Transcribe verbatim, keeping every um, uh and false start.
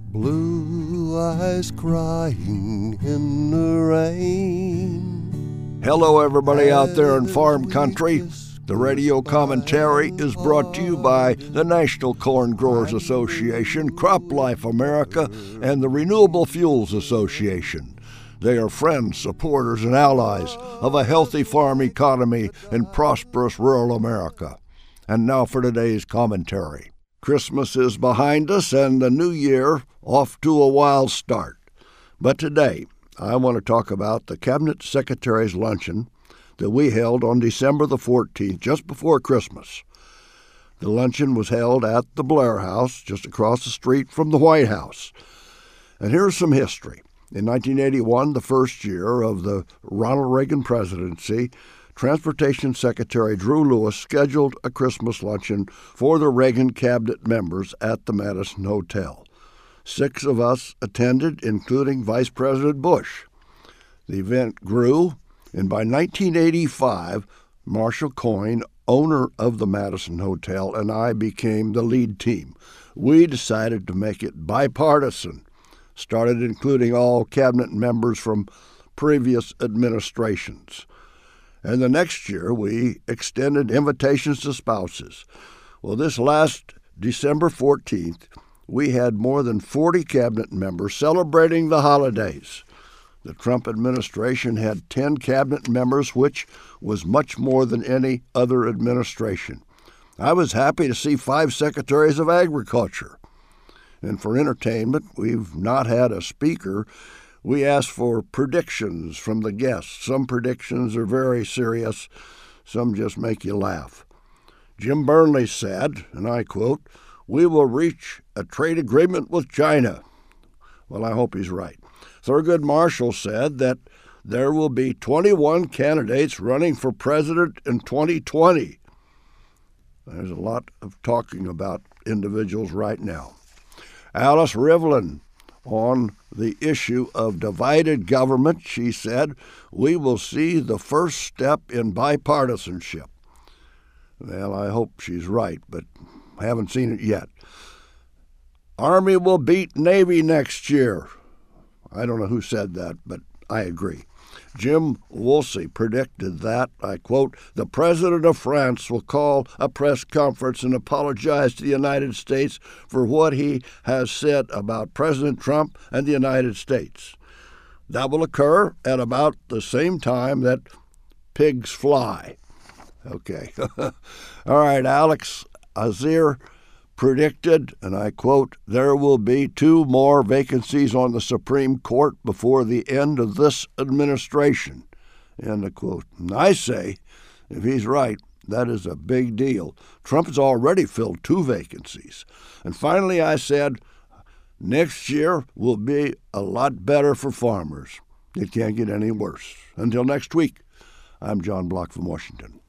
Blue eyes crying in the rain. Hello, everybody out there in farm country. The radio commentary is brought to you by the National Corn Growers Association, Crop Life America, and the Renewable Fuels Association. They are friends, supporters, and allies of a healthy farm economy in prosperous rural America. And now for today's commentary. Christmas is behind us and the new year off to a wild start. But today, I want to talk about the Cabinet Secretary's luncheon that we held on December the fourteenth, just before Christmas. The luncheon was held at the Blair House, just across the street from the White House. And here's some history. In nineteen eighty-one, the first year of the Ronald Reagan presidency, Transportation Secretary Drew Lewis scheduled a Christmas luncheon for the Reagan cabinet members at the Madison Hotel. Six of us attended, including Vice President Bush. The event grew, and by nineteen eighty-five, Marshall Coyne, owner of the Madison Hotel, and I became the lead team. We decided to make it bipartisan, started including all cabinet members from previous administrations. And the next year, we extended invitations to spouses. Well, this last December fourteenth, we had more than forty cabinet members celebrating the holidays. The Trump administration had ten cabinet members, which was much more than any other administration. I was happy to see five secretaries of agriculture. And for entertainment, we've not had a speaker. We asked for predictions from the guests. Some predictions are very serious. Some just make you laugh. Jim Burnley said, and I quote, "We will reach a trade agreement with China." Well, I hope he's right. Thurgood Marshall said that there will be twenty-one candidates running for president in twenty twenty. There's a lot of talking about individuals right now. Alice Rivlin, on the issue of divided government, she said, "We will see the first step in bipartisanship." Well, I hope she's right, but haven't seen it yet. Army will beat Navy next year. I don't know who said that, but I agree. Jim Woolsey predicted that, I quote, "The President of France will call a press conference and apologize to the United States for what he has said about President Trump and the United States. That will occur at about the same time that pigs fly." Okay. All right, Alex Azir predicted, and I quote, "There will be two more vacancies on the Supreme Court before the end of this administration." End of quote. And I say, if he's right, that is a big deal. Trump has already filled two vacancies. And finally, I said, next year will be a lot better for farmers. It can't get any worse. Until next week, I'm John Block from Washington.